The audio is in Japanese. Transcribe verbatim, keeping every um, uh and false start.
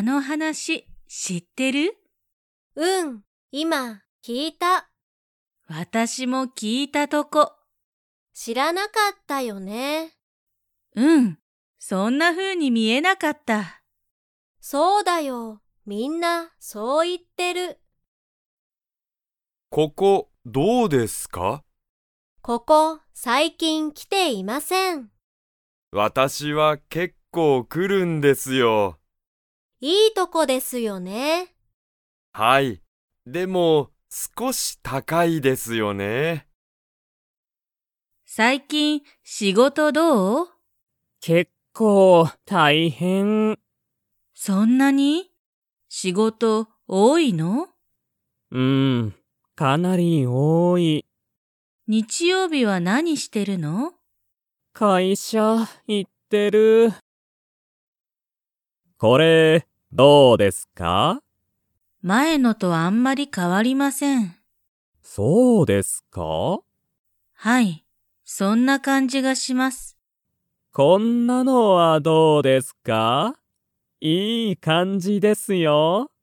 の話知ってる？ うん、今聞いた。 私も聞いたとこ。 知らなかったよね。 うん、そんな風に見えなかった。 そうだよ、みんなそう言ってる。 ここどうですか？ ここ最近来ていません。 私は結構来るんですよ。 いいとこですよね。 はい。でも少し高いですよね。 最近仕事どう？ 結構大変。 そんなに？仕事多いの？ うん、かなり多い。 日曜日は何してるの？ 会社行ってる。これ、どうですか？ 前のとあんまり変わりません。 そうですか？ はい、そんな感じがします。 こんなのはどうですか？いい感じですよ。